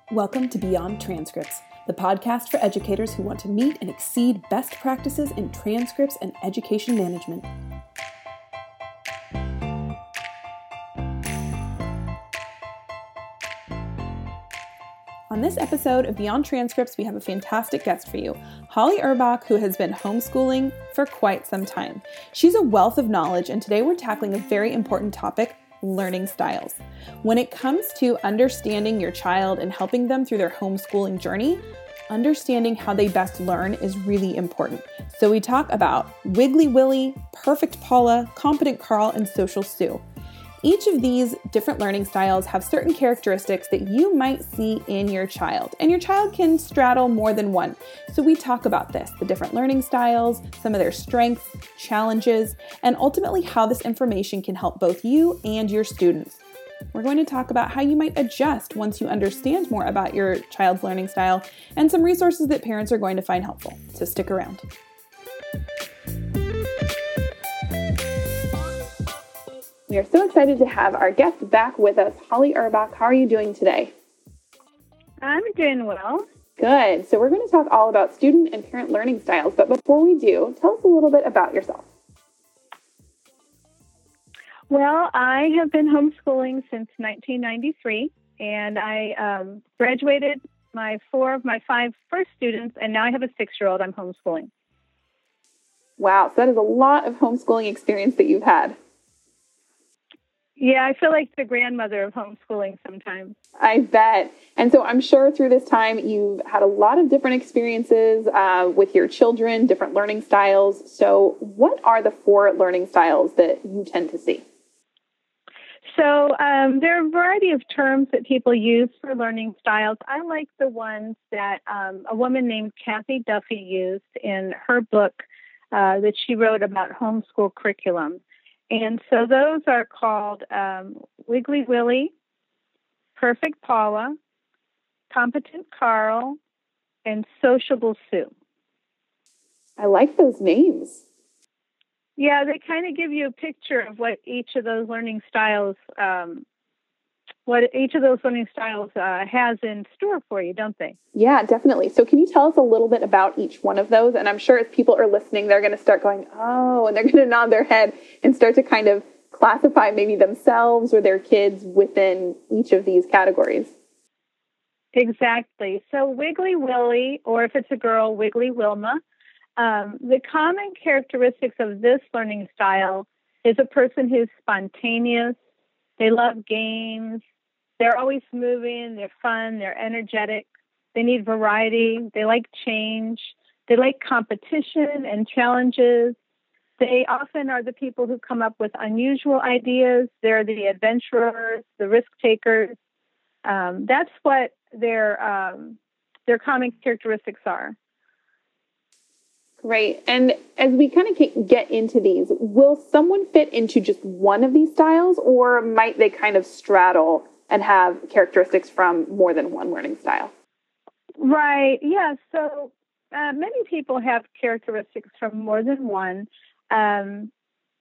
Welcome to Beyond Transcripts, the podcast for educators who want to meet and exceed best practices in transcripts and education management. On this episode of Beyond Transcripts, we have a fantastic guest for you, Holly Urbach, who has been homeschooling for quite some time. She's a wealth of knowledge, and today we're tackling a very important topic, learning styles. When it comes to understanding your child and helping them through their homeschooling journey, understanding how they best learn is really important. So we talk about Wiggly Willy, Perfect Paula, Competent Carl, and Social Sue. Each of these different learning styles have certain characteristics that you might see in your child, and your child can straddle more than one. So we talk about this, the different learning styles, some of their strengths, challenges, and ultimately how this information can help both you and your students. We're going to talk about how you might adjust once you understand more about your child's learning style and some resources that parents are going to find helpful. So stick around. We are so excited to have our guest back with us, Holly Urbach. How are you doing today? I'm doing well. Good. So we're going to talk all about student and parent learning styles. But before we do, tell us a little bit about yourself. Well, I have been homeschooling since 1993, and I graduated four of my five first students, and now I have a 6-year-old I'm homeschooling. Wow. So that is a lot of homeschooling experience that you've had. Yeah, I feel like the grandmother of homeschooling sometimes. I bet. And so I'm sure through this time you've had a lot of different experiences with your children, different learning styles. So what are the 4 learning styles that you tend to see? So there are a variety of terms that people use for learning styles. I like the ones that a woman named Kathy Duffy used in her book that she wrote about homeschool curriculum. And so those are called Wiggly Willy, Perfect Paula, Competent Carl, and Sociable Sue. I like those names. Yeah, they kind of give you a picture of what each of those learning styles has in store for you, don't they? Yeah, definitely. So can you tell us a little bit about each one of those? And I'm sure as people are listening, they're going to start going, oh, and they're going to nod their head and start to kind of classify maybe themselves or their kids within each of these categories. Exactly. So Wiggly Willy, or if it's a girl, Wiggly Wilma. The common characteristics of this learning style is a person who's spontaneous. They love games. They're always moving. They're fun. They're energetic. They need variety. They like change. They like competition and challenges. They often are the people who come up with unusual ideas. They're the adventurers, the risk takers. That's what their common characteristics are. Great. And as we kind of get into these, will someone fit into just one of these styles, or might they kind of straddle and have characteristics from more than one learning style? Right. Yeah. So many people have characteristics from more than one. And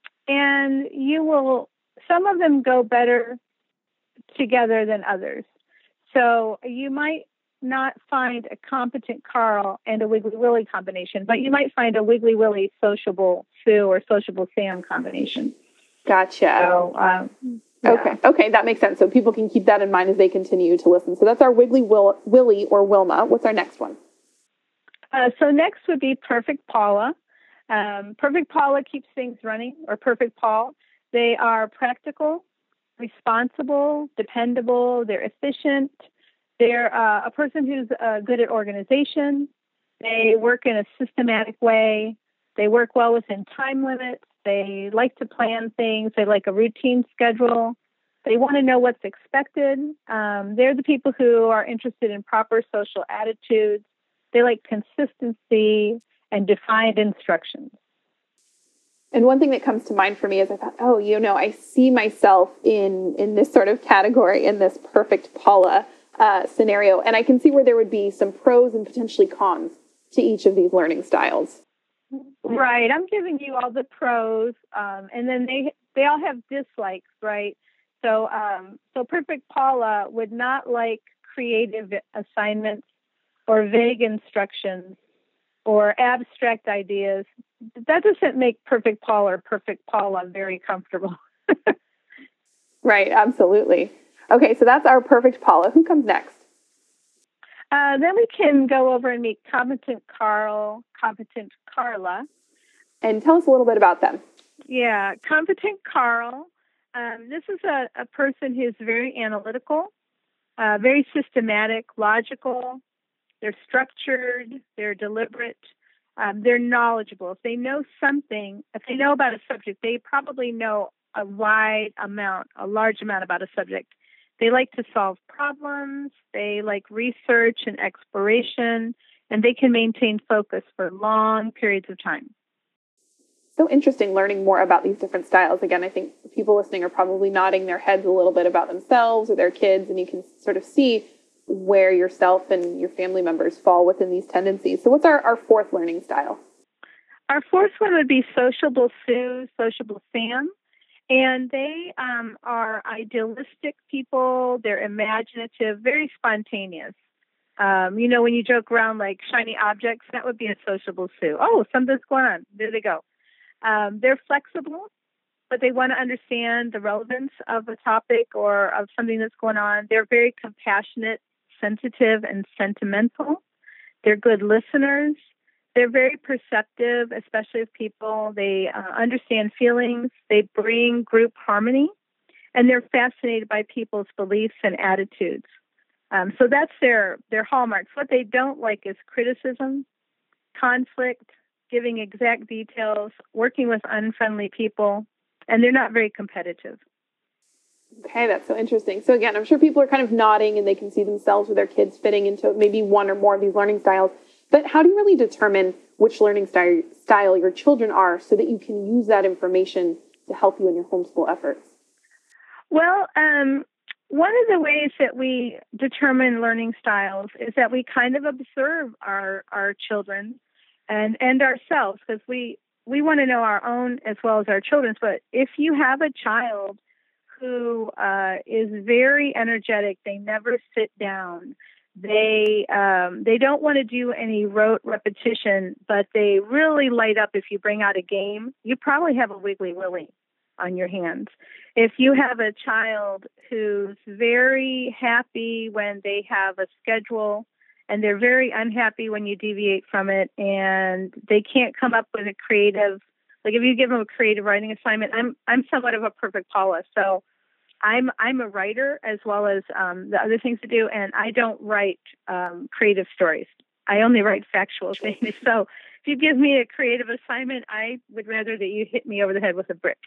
some of them go better together than others. So you might not find a Competent Carl and a Wiggly Willy combination, but you might find a Wiggly Willy Sociable Sue or Sociable Sam combination. Gotcha. So, yeah. Okay, that makes sense. So people can keep that in mind as they continue to listen. So that's our Wiggly Willy or Wilma. What's our next one? So next would be Perfect Paula. Perfect Paula keeps things running, or Perfect Paul. They are practical, responsible, dependable. They're efficient. They're a person who's good at organization. They work in a systematic way. They work well within time limits. They like to plan things. They like a routine schedule. They want to know what's expected. They're the people who are interested in proper social attitudes. They like consistency and defined instructions. And one thing that comes to mind for me is I thought, I see myself in this sort of category, in this Perfect Paula scenario. And I can see where there would be some pros and potentially cons to each of these learning styles. Right. I'm giving you all the pros. And then they all have dislikes, right? So Perfect Paula would not like creative assignments or vague instructions or abstract ideas, that doesn't make Perfect Paul or Perfect Paula very comfortable. Right, absolutely. Okay, so that's our Perfect Paula. Who comes next? Then we can go over and meet Competent Carl, Competent Carla. And tell us a little bit about them. Yeah, Competent Carl. This is a person who's very analytical, very systematic, logical. They're structured, they're deliberate, they're knowledgeable. If they know something, if they know about a subject, they probably know a large amount about a subject. They like to solve problems, they like research and exploration, and they can maintain focus for long periods of time. So interesting learning more about these different styles. Again, I think people listening are probably nodding their heads a little bit about themselves or their kids, and you can sort of see where yourself and your family members fall within these tendencies. So what's our fourth learning style? Our fourth one would be Sociable Sue, Sociable Sam. And they are idealistic people. They're imaginative, very spontaneous. When you joke around like shiny objects, that would be a Sociable Sue. Oh, something's going on. There they go. They're flexible, but they want to understand the relevance of a topic or of something that's going on. They're very compassionate, sensitive, and sentimental. They're good listeners. They're very perceptive, especially of people. They understand feelings. They bring group harmony, and they're fascinated by people's beliefs and attitudes. So that's their hallmarks. What they don't like is criticism, conflict, giving exact details, working with unfriendly people, and they're not very competitive. Okay, that's so interesting. So again, I'm sure people are kind of nodding and they can see themselves or their kids fitting into maybe one or more of these learning styles. But how do you really determine which learning style your children are so that you can use that information to help you in your homeschool efforts? Well, one of the ways that we determine learning styles is that we kind of observe our children and ourselves, because we want to know our own as well as our children's. But if you have a child who is very energetic, they never sit down, they don't want to do any rote repetition, but they really light up if you bring out a game, you probably have a Wiggly Willy on your hands. If you have a child who's very happy when they have a schedule and they're very unhappy when you deviate from it, and they can't come up with a creative, like if you give them a creative writing assignment, I'm somewhat of a Perfect Paula, so I'm a writer as well as the other things to do, and I don't write creative stories. I only write factual things. So if you give me a creative assignment, I would rather that you hit me over the head with a brick.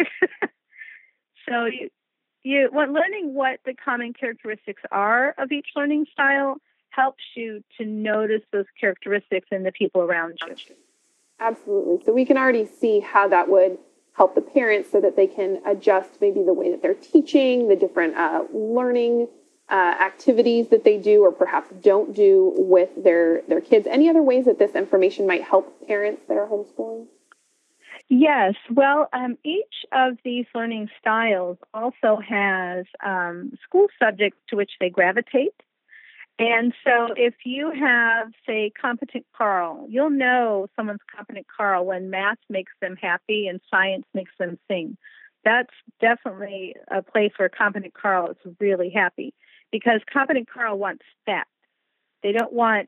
So learning what the common characteristics are of each learning style helps you to notice those characteristics in the people around you. Absolutely. So we can already see how that would help the parents so that they can adjust maybe the way that they're teaching, the different learning activities that they do or perhaps don't do with their kids. Any other ways that this information might help parents that are homeschooling? Yes. Well, each of these learning styles also has school subjects to which they gravitate. And so if you have, say, Competent Carl, you'll know someone's Competent Carl when math makes them happy and science makes them sing. That's definitely a place where Competent Carl is really happy, because Competent Carl wants facts. They don't want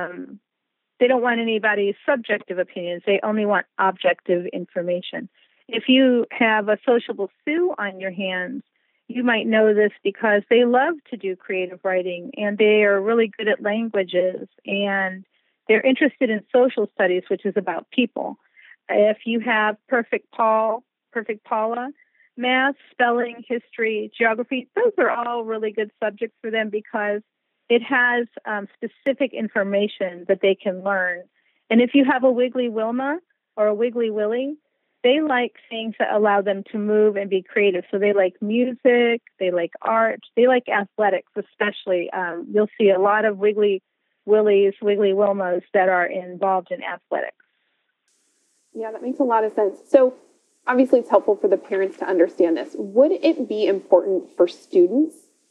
anybody's subjective opinions. They only want objective information. If you have a Sociable Sue on your hands, you might know this because they love to do creative writing, and they are really good at languages, and they're interested in social studies, which is about people. If you have Perfect Paul, Perfect Paula, math, spelling, history, geography, those are all really good subjects for them because it has specific information that they can learn. And if you have a Wiggly Wilma or a Wiggly Willie, they like things that allow them to move and be creative. So they like music, they like art, they like athletics especially. You'll see a lot of Wiggly Willies, Wiggly Wilmas that are involved in athletics. Yeah, that makes a lot of sense. So obviously it's helpful for the parents to understand this. Would it be important for students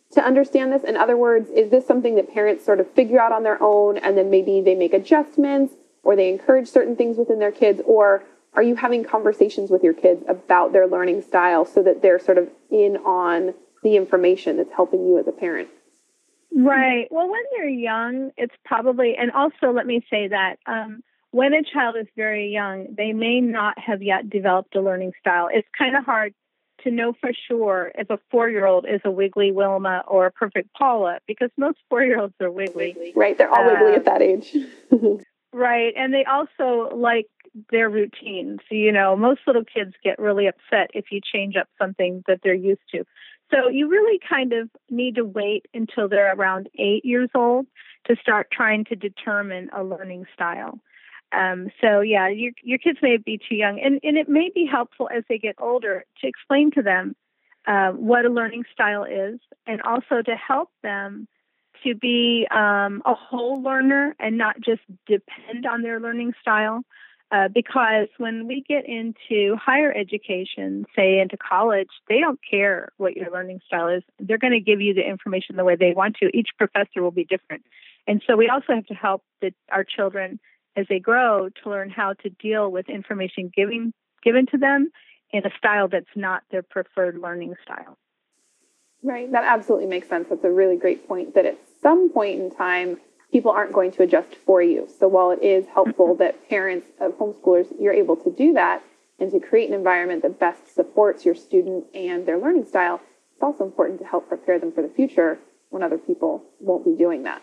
to understand this? In other words, is this something that parents sort of figure out on their own and then maybe they make adjustments or they encourage certain things within their kids? Or are you having conversations with your kids about their learning style so that they're sort of in on the information that's helping you as a parent? Right. Well, when they're young, it's probably, and also let me say that when a child is very young, they may not have yet developed a learning style. It's kind of hard to know for sure if a 4-year-old is a Wiggly Wilma or a Perfect Paula, because most 4-year-olds are wiggly. Right. They're all wiggly at that age. Right. And they also like their routines. You know, most little kids get really upset if you change up something that they're used to. So you really kind of need to wait until they're around 8 years old to start trying to determine a learning style. So yeah, your kids may be too young, and it may be helpful as they get older to explain to them what a learning style is, and also to help them to be a whole learner and not just depend on their learning style. Because when we get into higher education, say into college, they don't care what your learning style is. They're going to give you the information the way they want to. Each professor will be different. And so we also have to help our children as they grow to learn how to deal with information given to them in a style that's not their preferred learning style. Right. That absolutely makes sense. That's a really great point, that at some point in time, people aren't going to adjust for you. So while it is helpful that parents of homeschoolers, you're able to do that and to create an environment that best supports your student and their learning style, it's also important to help prepare them for the future when other people won't be doing that.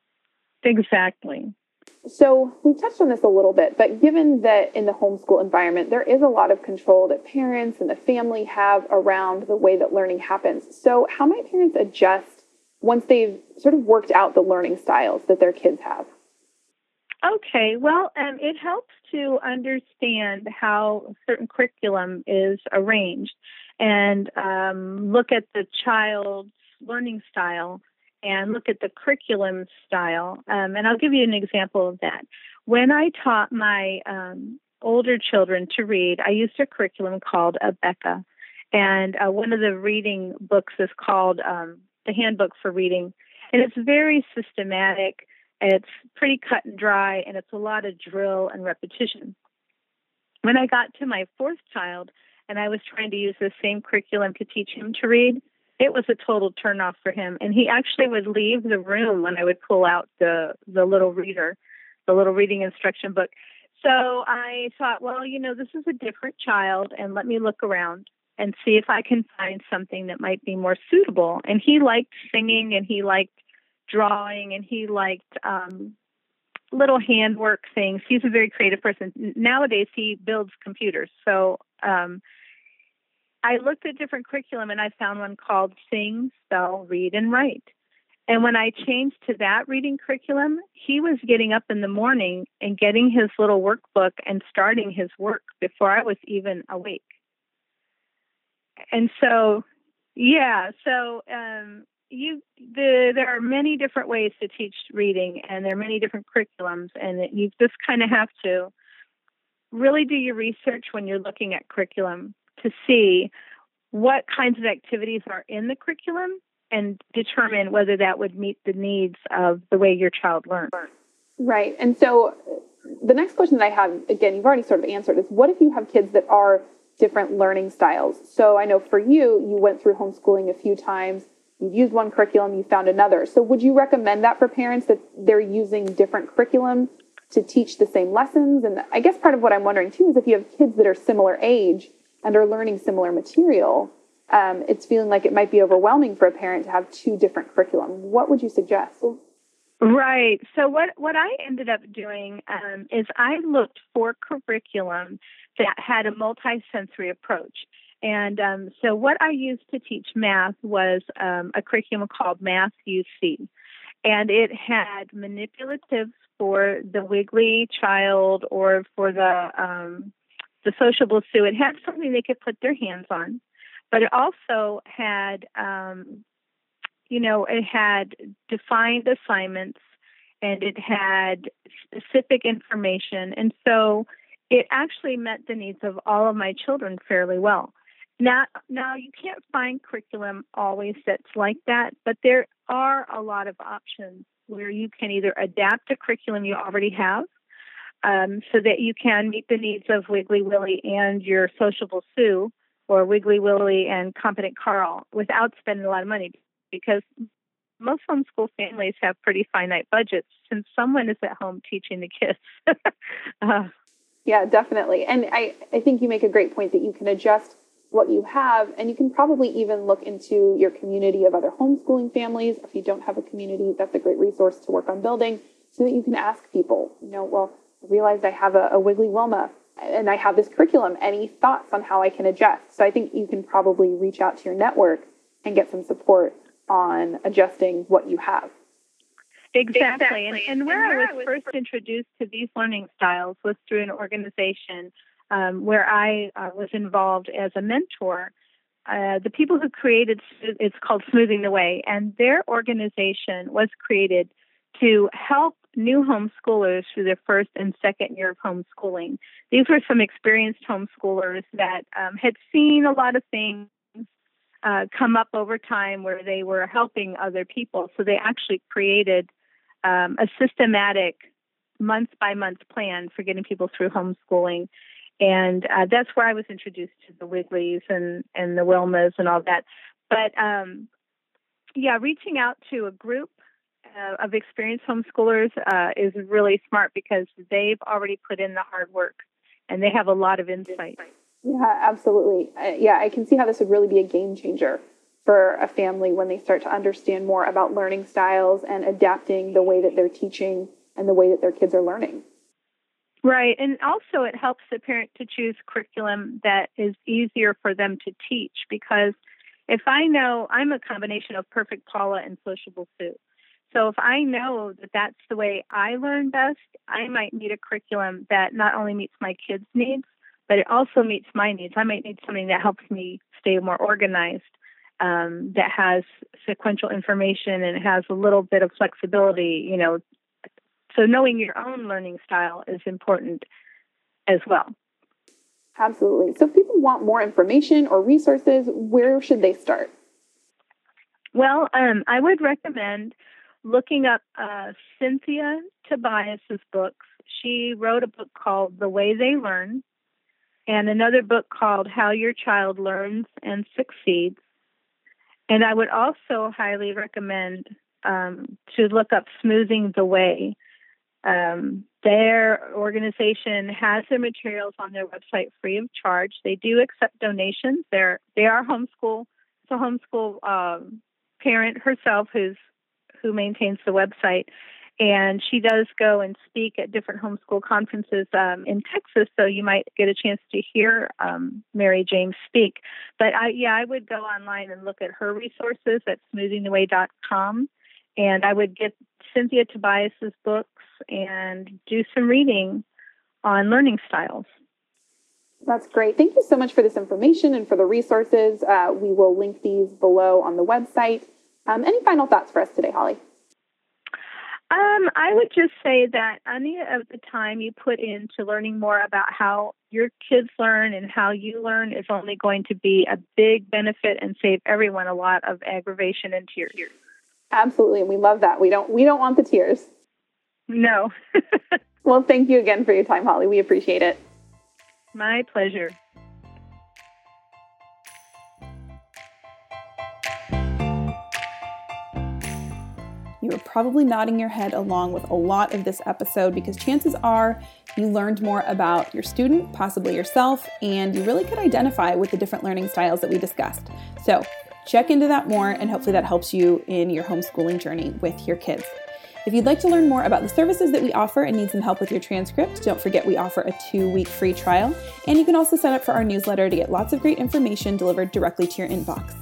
Exactly. So we've touched on this a little bit, but given that in the homeschool environment, there is a lot of control that parents and the family have around the way that learning happens. So how might parents adjust once they've sort of worked out the learning styles that their kids have? Okay, well, it helps to understand how a certain curriculum is arranged and look at the child's learning style and look at the curriculum style. And I'll give you an example of that. When I taught my older children to read, I used a curriculum called Abeka. And one of the reading books is called The Handbook for Reading. And it's very systematic. It's pretty cut and dry, and it's a lot of drill and repetition. When I got to my fourth child, and I was trying to use the same curriculum to teach him to read, it was a total turnoff for him. And he actually would leave the room when I would pull out the little reader, the little reading instruction book. So I thought, well, this is a different child, and let me look around and see if I can find something that might be more suitable. And he liked singing, and he liked drawing, and he liked little handwork things. He's a very creative person. Nowadays, he builds computers. So I looked at different curriculum, and I found one called Sing, Spell, Read, and Write. And when I changed to that reading curriculum, he was getting up in the morning and getting his little workbook and starting his work before I was even awake. And so, there are many different ways to teach reading, and there are many different curriculums, and you just kind of have to really do your research when you're looking at curriculum to see what kinds of activities are in the curriculum and determine whether that would meet the needs of the way your child learns. Right. And so the next question that I have, again, you've already sort of answered, is what if you have kids that are different learning styles? So I know for you went through homeschooling a few times. You've used one curriculum, you found another. So would you recommend that for parents, that they're using different curriculum to teach the same lessons? And I guess part of what I'm wondering too is if you have kids that are similar age and are learning similar material, it's feeling like it might be overwhelming for a parent to have two different curriculum. What would you suggest? Right. So what I ended up doing is I looked for curriculum that had a multi-sensory approach. And so what I used to teach math was a curriculum called Math UC. And it had manipulatives for the wiggly child or for the sociable Sue. It had something they could put their hands on. But it also had, it had defined assignments, and it had specific information. And so it actually met the needs of all of my children fairly well. Now you can't find curriculum always that's like that, but there are a lot of options where you can either adapt a curriculum you already have, so that you can meet the needs of Wiggly Willie and your Sociable Sue, or Wiggly Willie and Competent Carl, without spending a lot of money, because most homeschool families have pretty finite budgets since someone is at home teaching the kids. Yeah, definitely. And I think you make a great point that you can adjust what you have, and you can probably even look into your community of other homeschooling families. If you don't have a community, that's a great resource to work on building, so that you can ask people, well, I realized I have a Wiggly Wilma and I have this curriculum. Any thoughts on how I can adjust? So I think you can probably reach out to your network and get some support on adjusting what you have. Exactly. And where I was first introduced to these learning styles was through an organization where I was involved as a mentor. The people who created it's called Smoothing the Way, and their organization was created to help new homeschoolers through their first and second year of homeschooling. These were some experienced homeschoolers that had seen a lot of things come up over time where they were helping other people. So they actually created a systematic month-by-month plan for getting people through homeschooling. And that's where I was introduced to the Wigglies and the Wilmas and all that. But, reaching out to a group of experienced homeschoolers is really smart, because they've already put in the hard work and they have a lot of insight. Yeah, absolutely. I can see how this would really be a game changer for a family when they start to understand more about learning styles and adapting the way that they're teaching and the way that their kids are learning. Right. And also it helps the parent to choose curriculum that is easier for them to teach, because if I know, I'm a combination of Perfect Paula and Sociable Sue. So if I know that that's the way I learn best, I might need a curriculum that not only meets my kids' needs, but it also meets my needs. I might need something that helps me stay more organized, that has sequential information and it has a little bit of flexibility, So knowing your own learning style is important as well. Absolutely. So if people want more information or resources, where should they start? Well, I would recommend looking up Cynthia Tobias's books. She wrote a book called The Way They Learn, and another book called How Your Child Learns and Succeeds. And I would also highly recommend to look up Smoothing the Way. Their organization has their materials on their website free of charge. They do accept donations. They are homeschool. It's a homeschool parent herself who maintains the website, and she does go and speak at different homeschool conferences in Texas. So you might get a chance to hear Mary James speak. But I would go online and look at her resources at smoothingtheway.com. And I would get Cynthia Tobias's books and do some reading on learning styles. That's great. Thank you so much for this information and for the resources. We will link these below on the website. Any final thoughts for us today, Holly? I would just say that any of the time you put into learning more about how your kids learn and how you learn is only going to be a big benefit and save everyone a lot of aggravation and tears. Absolutely. And we love that. We don't want the tears. No. Well, thank you again for your time, Holly. We appreciate it. My pleasure. You are probably nodding your head along with a lot of this episode, because chances are you learned more about your student, possibly yourself, and you really could identify with the different learning styles that we discussed. So check into that more, and hopefully that helps you in your homeschooling journey with your kids. If you'd like to learn more about the services that we offer and need some help with your transcript, don't forget we offer a 2-week free trial, and you can also sign up for our newsletter to get lots of great information delivered directly to your inbox.